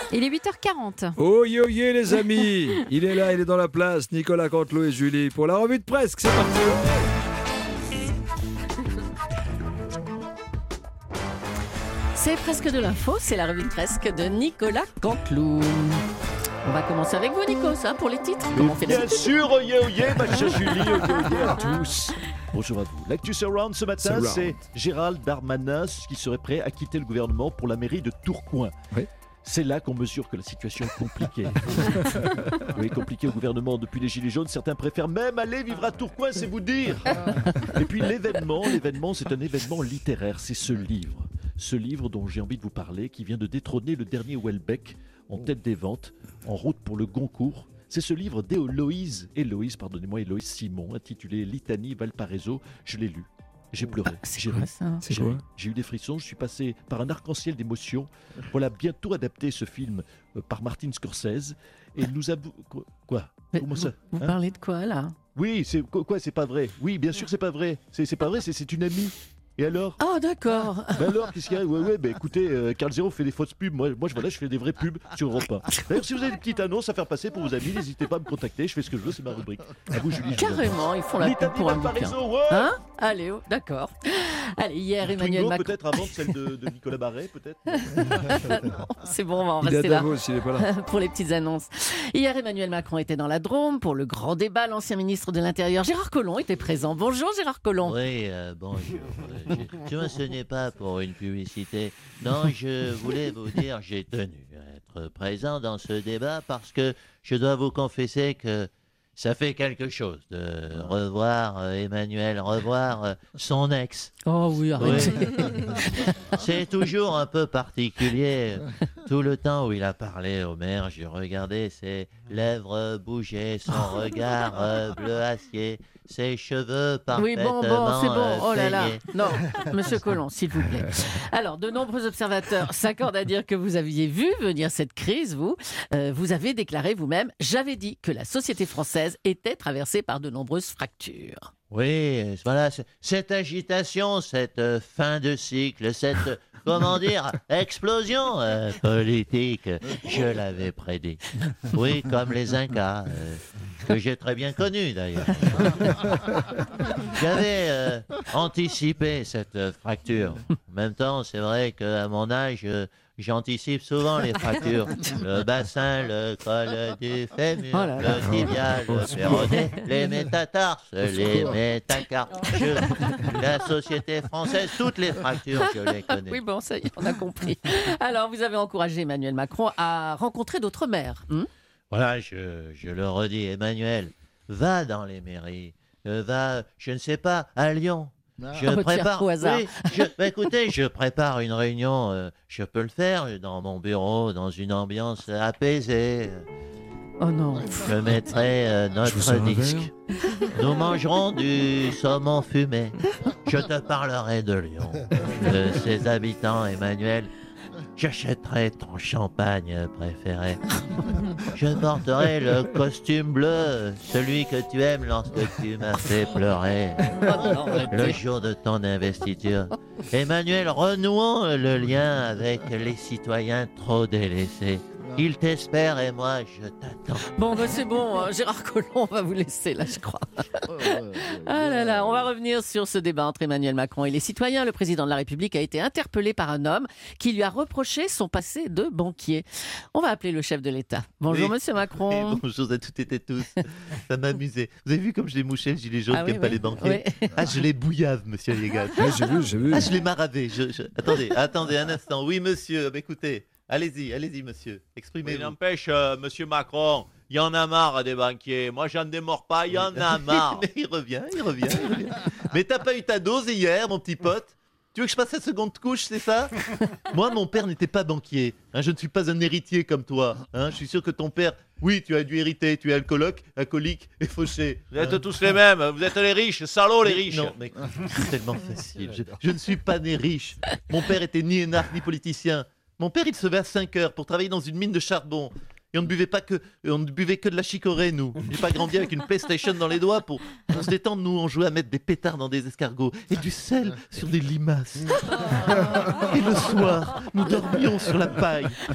Il est 8h40. Oyez, oyez les amis. Il est là, il est dans la place. Nicolas Canteloup et Julie pour la revue de presse. C'est parti. C'est presque de l'info, c'est la revue de presse de Nicolas Canteloup. On va commencer avec vous, Nico, ça, pour les titres. Comment on fait Bien sûr, oyez, oyez, ma chère Julie, oyez, oyez à tous. Bonjour à vous. L'actu Surround ce matin, c'est Gérald Darmanin qui serait prêt à quitter le gouvernement pour la mairie de Tourcoing. Oui. C'est là qu'on mesure que la situation est compliquée. Oui, compliquée au gouvernement depuis les Gilets jaunes. Certains préfèrent même aller vivre à Tourcoing, c'est vous dire. Et puis l'événement, c'est un événement littéraire. C'est ce livre dont j'ai envie de vous parler, qui vient de détrôner le dernier Houellebecq en tête des ventes, en route pour le Goncourt. C'est ce livre d'Héloïse Simon, intitulé Litanie Valparaiso. Je l'ai lu. J'ai pleuré. C'est quoi ça ? J'ai eu des frissons, je suis passé par un arc-en-ciel d'émotions. Voilà, bientôt adapté ce film par Martin Scorsese. Et nous avons... Quoi ? Comment ça ? Vous parlez de quoi, là ? Oui, c'est quoi ? C'est pas vrai. Oui, bien sûr, c'est pas vrai. C'est pas vrai, c'est une amie. Et alors ? Ah, d'accord. Ben alors, qu'est-ce qu'il y a ? Ouais, écoutez, Carl Zero fait des fausses pubs. Moi, je fais des vraies pubs sur Europe 1. D'ailleurs, si vous avez des petites annonces à faire passer pour vos amis, n'hésitez pas à me contacter. Je fais ce que je veux, c'est ma rubrique. À vous, Julie. Carrément, ils font la pub pour un bouquin. Hein ? Allez, d'accord. Allez, hier, Emmanuel Macron... peut-être avant celle de Nicolas Barret, peut-être. Non, c'est bon, on va en Il est à rester là. Davos, il est pas là. Pour les petites annonces. Hier, Emmanuel Macron était dans la Drôme pour le grand débat. L'ancien ministre de l'Intérieur, Gérard Collomb, était présent. Bonjour, Gérard Collomb. Oui, bonjour. Ce n'est pas pour une publicité. Non, je voulais vous dire, j'ai tenu à être présent dans ce débat parce que je dois vous confesser que ça fait quelque chose de revoir Emmanuel, revoir son ex. Oh oui, arrêtez. Oui. C'est toujours un peu particulier. Tout le temps où il a parlé au maire, j'ai regardé ses lèvres bouger, son regard bleu acier, ses cheveux parfaitement Oui, bon, c'est bon. Oh là là. peignés. Non, monsieur Collomb, s'il vous plaît. Alors, de nombreux observateurs s'accordent à dire que vous aviez vu venir cette crise, vous. Vous avez déclaré vous-même « J'avais dit que la société française était traversée par de nombreuses fractures ». Oui, voilà, cette agitation, cette fin de cycle, cette, comment dire, explosion politique, je l'avais prédit. Oui, comme les Incas, que j'ai très bien connus d'ailleurs. J'avais anticipé cette fracture. En même temps, c'est vrai qu'à mon âge, j'anticipe souvent les fractures. Le bassin, le col du fémur, le tibia, le péroné, les métatarses, les métacarpes. La société française, toutes les fractures, je les connais. Oui, bon, ça y est, on a compris. Alors, vous avez encouragé Emmanuel Macron à rencontrer d'autres maires. Voilà, je le redis, Emmanuel, va dans les mairies, va, je ne sais pas, à Lyon. Je prépare. Au hasard. Oui, écoutez, je prépare une réunion. Je peux le faire dans mon bureau, dans une ambiance apaisée. Oh non. Je mettrai notre disque. Nous mangerons du saumon fumé. Je te parlerai de Lyon, de ses habitants, Emmanuel. J'achèterai ton champagne préféré. Je porterai le costume bleu, celui que tu aimes lorsque tu m'as fait pleurer. Le jour de ton investiture. Emmanuel, renouons le lien avec les citoyens trop délaissés. Il t'espère et moi, je t'attends. Bon, c'est bon, Gérard Collomb, on va vous laisser là, je crois. Ah là là, on va revenir sur ce débat entre Emmanuel Macron et les citoyens. Le président de la République a été interpellé par un homme qui lui a reproché son passé de banquier. On va appeler le chef de l'État. Bonjour, monsieur Macron. Et bonjour à toutes et tous. Ça m'amusait. Vous avez vu comme je l'ai mouché, le gilet jaune, qui n'aime pas les banquiers. Ah, je l'ai bouillave, monsieur Légat. J'ai vu. Ah, je l'ai maravé. Attendez un instant. Oui, monsieur, écoutez. Allez-y, monsieur. Exprimez-vous. Il n'empêche, monsieur Macron, il y en a marre des banquiers. Moi, j'en démords pas, il y en a marre. Mais il revient. Mais t'as pas eu ta dose hier, mon petit pote ? Tu veux que je passe la seconde couche, c'est ça ? Moi, mon père n'était pas banquier. Je ne suis pas un héritier comme toi. Je suis sûr que ton père, oui, tu as dû hériter. Tu es alcoolique et fauché. Vous êtes tous les mêmes. Vous êtes les riches, salauds les riches. Non, mais c'est tellement facile. Je ne suis pas né riche. Mon père était ni énarque ni politicien. Mon père, il se levait à 5 heures pour travailler dans une mine de charbon. Et on ne buvait que de la chicorée, nous. J'ai pas grandi avec une PlayStation dans les doigts pour se détendre. Nous, on jouait à mettre des pétards dans des escargots et du sel sur des limaces. Et le soir, nous dormions sur la paille.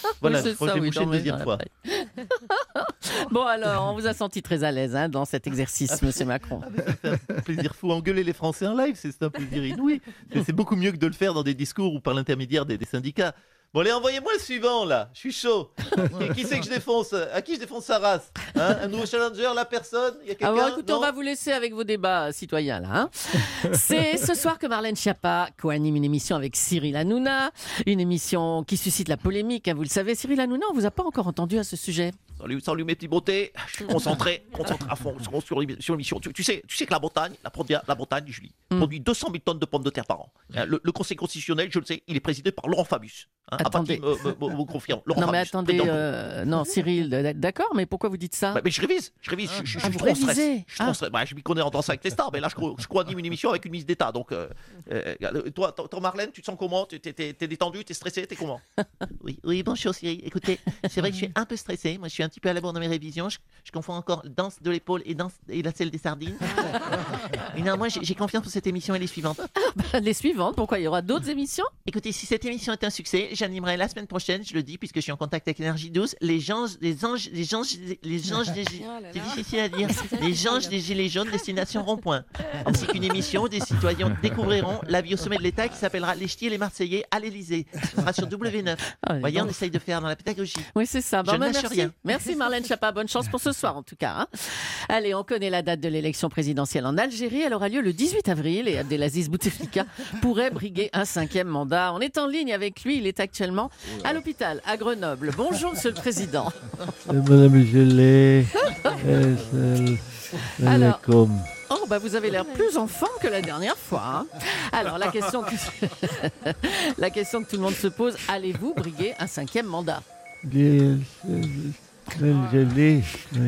Voilà, Oui, c'est je crois que ça, j'ai oui, bouché une dormez deuxième dans fois. Bon alors, on vous a senti très à l'aise dans cet exercice, Monsieur Macron. C'est un plaisir fou. Engueuler les Français en live, c'est un plaisir inouï. C'est beaucoup mieux que de le faire dans des discours ou par l'intermédiaire des syndicats. Bon, allez, envoyez-moi le suivant, là. Je suis chaud. Qui c'est que je défonce? À qui je défonce sa race? Un nouveau challenger, la personne? Il y a quelqu'un? Alors écoutez, Non on va vous laisser avec vos débats citoyens là. C'est ce soir que Marlène Schiappa co-anime une émission avec Cyril Hanouna, une émission qui suscite la polémique, vous le savez. Cyril Hanouna, on vous a pas encore entendu à ce sujet. Salut mes petits beautés. Je suis concentré à fond sur l'émission. Tu sais que la Bretagne, Julie, produit 200 000 tonnes de pommes de terre par an. Le Conseil constitutionnel, je le sais, il est présidé par Laurent Fabius. Attendez. Me confirme. Laurent Non mais Fabius, attendez, président. non Cyril, d'accord, mais pourquoi vous dites ça? Mais je révise. Je suis vous trop en stress. révisez. Je suis trop en stress. Je m'y connais en danse avec les stars, mais là, je co-anime une émission avec une ministre d'État. Donc, toi, Marlène, tu te sens comment? T'es détendu? T'es stressé? T'es comment? Oui, bonjour Cyril. Écoutez, c'est vrai que je suis un peu stressé. Moi, je suis un petit peu à la bourre dans mes révisions. Je confonds encore danse de l'épaule et la selle des sardines. Et non, moi, j'ai confiance pour cette émission et les suivantes. Les suivantes, pourquoi il y aura d'autres émissions? Écoutez, si cette émission est un succès, j'animerai la semaine prochaine, je le dis, puisque je suis en contact avec Énergie 12, les anges des c'est difficile à dire. Les anges des Gilets jaunes, destination rond-point. Ainsi qu'une émission où des citoyens découvriront la vie au sommet de l'État qui s'appellera Les Ch'tis et les Marseillais à l'Élysée. Ce sera sur W9. Ah, Voyez, on essaye de faire dans la pédagogie. Oui, c'est ça. Je ne lâche merci. rien. Merci Marlène Schiappa. Bonne chance pour ce soir en tout cas. Allez, on connaît la date de l'élection présidentielle en Algérie. Elle aura lieu le 18 avril et Abdelaziz Bouteflika pourrait briguer un 5e mandat. On est en ligne avec lui. Il est actuellement à l'hôpital à Grenoble. Bonjour Monsieur le Président. Madame Gelée, Alors, comme oh, bah vous avez l'air plus en forme que la dernière fois. Hein. Alors, la question que tout le monde se pose, allez-vous briguer un 5e mandat? Madame Gelée,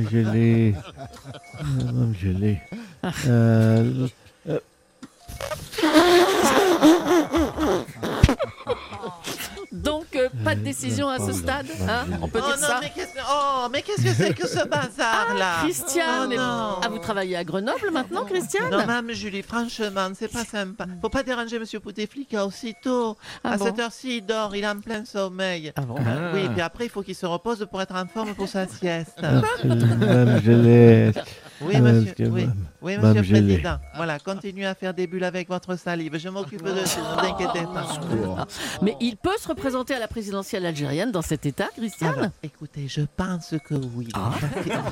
Madame Gelée. Donc, pas de décision à ce stade, hein? On peut dire ça. Mais qu'est-ce que c'est que ce bazar là? Christiane, Oh, non. vous travaillez à Grenoble maintenant, Christiane? Non, Mme Julie, franchement, c'est pas sympa. Faut pas déranger Monsieur Bouteflika aussitôt. Ah à bon? cette heure-ci, il dort, il est en plein sommeil. Ah bon? Oui, puis après, il faut qu'il se repose pour être en forme pour sa sieste. Madame Gelée. Oui, monsieur. Oui, Madame monsieur le Gelée. Président. Voilà, continuez à faire des bulles avec votre salive. Je m'occupe de ça, ne vous inquiétez pas. Mais il peut se représenter à la présidentielle algérienne dans cet état, Christiane? Alors, écoutez, je pense que oui. Parce que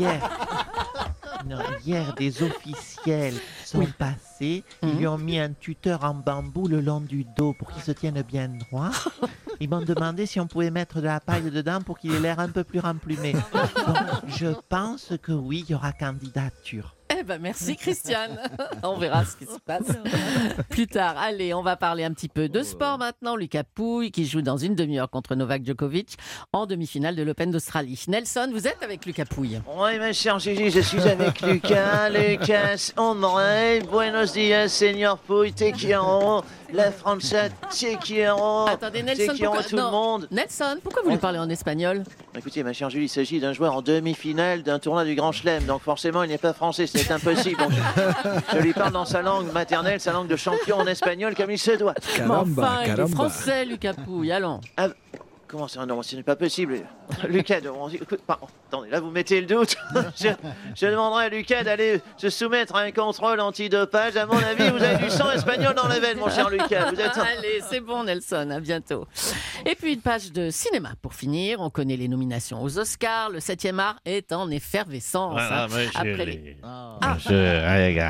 hier, des officiels sont passés. Ils lui ont mis un tuteur en bambou le long du dos pour qu'il se tienne bien droit. Ils m'ont demandé si on pouvait mettre de la paille dedans pour qu'il ait l'air un peu plus remplumé. Donc, je pense que oui, il y aura candidature. Eh ben merci Christiane. On verra ce qui se passe plus tard. Allez, on va parler un petit peu de sport maintenant. Lucas Pouille qui joue dans une demi-heure contre Novak Djokovic en demi-finale de l'Open d'Australie. Nelson, vous êtes avec Lucas Pouille? Oui, ma chère Gigi, je suis avec Lucas. Lucas André, buenos dias, señor Pouille, te quiero. La française, te quiero. Attendez, Te Nelson, quiero pourquoi... tout le non. monde. Nelson, pourquoi vous lui parlez en espagnol? Écoutez, ma chère Julie, il s'agit d'un joueur en demi-finale d'un tournoi du Grand Chelem, donc forcément il n'est pas français, c'est impossible. Donc, je lui parle dans sa langue maternelle, sa langue de champion en espagnol comme il se doit. Mais enfin, il est français, Lucas Pouille, allons. Comment ça? Non, ce n'est pas possible. Lucas, écoute, pardon, attendez, là vous mettez le doute. je demanderai à Lucas d'aller se soumettre à un contrôle antidopage. À mon avis, vous avez du sang espagnol dans les veines, mon cher Lucas. Vous êtes... Allez, c'est bon Nelson, à bientôt. Et puis une page de cinéma pour finir. On connaît les nominations aux Oscars. Le 7e art est en effervescence. Après les... Monsieur, les gars.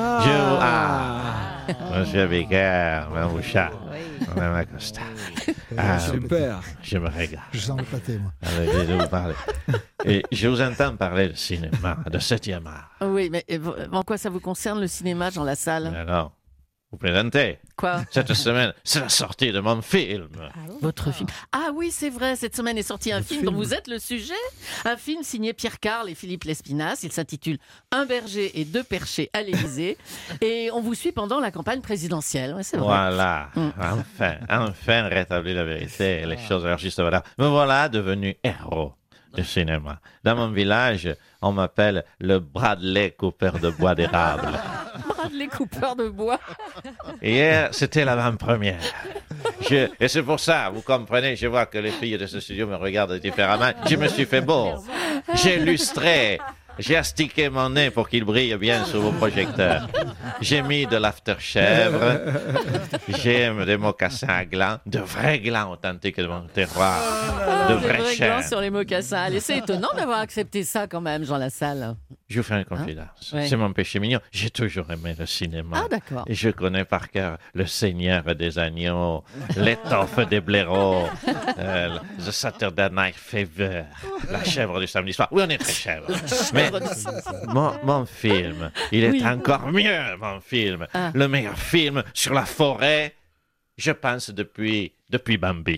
Monsieur Bigard, Mme Bouchard, Mme Acosta. Super. Je me régale. Je sens le pâté, moi. Avec de vous parler. Et je vous entends parler de cinéma, de 7e art. Oui, mais en quoi ça vous concerne le cinéma, Jean Lassalle? Alors, vous plaisantez. Quoi? Cette semaine, c'est la sortie de mon film. Votre film? Ah oui, c'est vrai, cette semaine est sorti un film dont vous êtes le sujet. Un film signé Pierre Carl et Philippe Lespinasse. Il s'intitule Un berger et 2 perchés à l'Élysée. Et on vous suit pendant la campagne présidentielle. Ouais, c'est vrai. Voilà, enfin rétabli la vérité et les choses alors juste voilà. Me voilà devenu héros du cinéma. Dans mon village, on m'appelle le Bradley Cooper de bois d'érable. Les coupeurs de bois. Hier, c'était l'avant-première. Et c'est pour ça, vous comprenez, je vois que les filles de ce studio me regardent différemment. Je me suis fait beau. J'ai lustré. J'ai astiqué mon nez pour qu'il brille bien sous vos projecteurs. J'ai mis de l'aftershave. J'ai des mocassins à glands, de vrais glands authentiques de mon terroir. De Des vrais vrais chairs. glands sur les mocassins. Allez, c'est étonnant d'avoir accepté ça quand même, Jean Lassalle. Je vous fais une confidence. Ouais. C'est mon péché mignon. J'ai toujours aimé le cinéma. Ah, d'accord. Et je connais par cœur Le Seigneur des Agneaux, L'étoffe des blaireaux, The Saturday Night Fever, La chèvre du samedi soir. Oui, on est très chèvre. Mais mon film, il est Oui. encore mieux, mon film. Ah. Le meilleur film sur la forêt, je pense, depuis Bambi.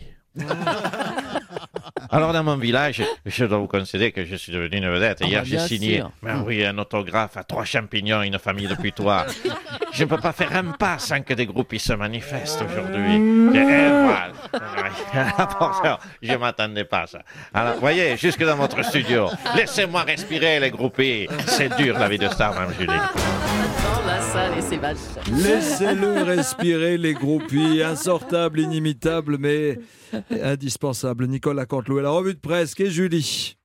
Alors, dans mon village, je dois vous concéder que je suis devenu une vedette. Hier, j'ai bien signé sûr. un autographe à 3 champignons et une famille de putois. Je ne peux pas faire un pas sans que des groupies se manifestent aujourd'hui. Et voilà. Pourtant, je ne m'attendais pas à ça. Alors, voyez, jusque dans votre studio, laissez-moi respirer, les groupies. C'est dur, la vie de star, Mme Julie. Jean Lassalle et ses vaches. Laissez-le respirer, les groupies. Insortable, inimitable, mais indispensable. Nicolas Canteloup et la revue de presse et Julie.